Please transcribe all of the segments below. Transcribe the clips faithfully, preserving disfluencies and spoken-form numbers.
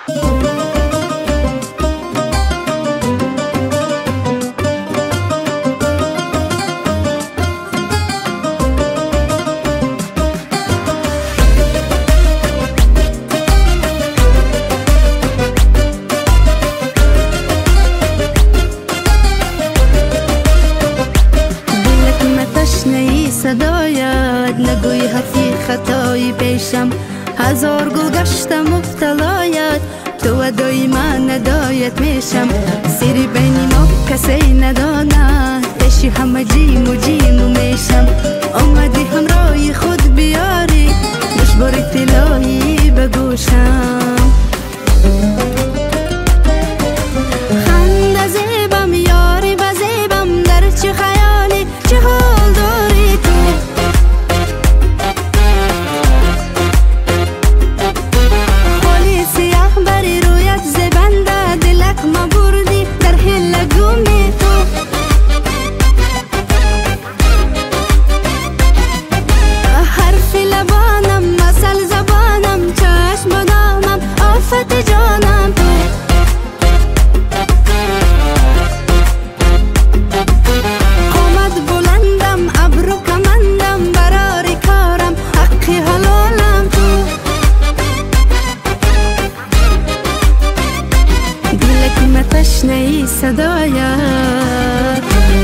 صدایت نگوی حرفی خطایی پیشم، هزار گل گشتم مبتلایت، تو ودای من ندایت میشم. سری بین ما کسی نداند، عشی همه جیم و جیم و میشم. آمدی همراهی خود بیاری، مشباری طلایی بگوشم. خنده زیبم یاری بزیبم، در چه خیالی چه حال داری تو. خالی سیاه بری رویت زبنده، دلک ما بردی در حل گومی تو. حرف لبانم مثل زبانم، چشم و دامم آفت جانم تو. تشنهی صدایت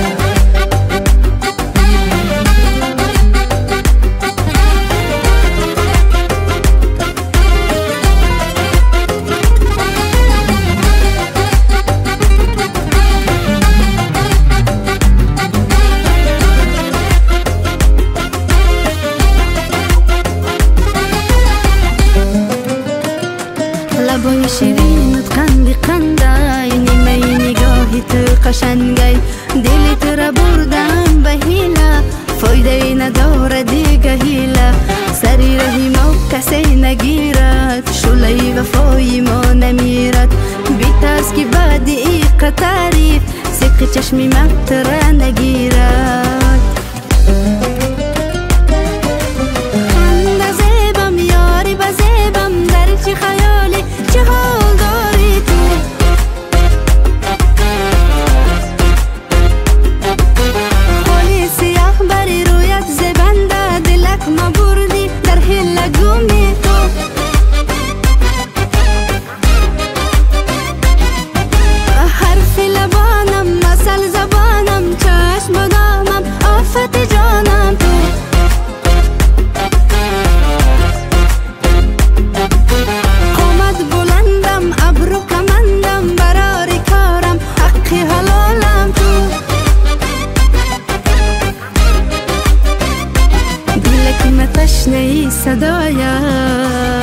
لبای شیرینت قندی قندای، نیمه نگاهی تو قشنگی، دلی تو را بردم به حیله، فایده نداره دیگه حیله. سری رهی ما کسی نگیرد، شعله وفای ما نمیرد. بی ترس که بعد ای قطریف، سیق چشمی من تره نگیرد. خنده زیبم یاری بزیبم، در چی خیالی چه حال داری تو. خالی سیاه بری رویت زبنده، دلک ما بردی در حل گومی تو. حرف لبانم مثل زبانم، چشم و دامم آفت جانم تو. تشنهی صدایت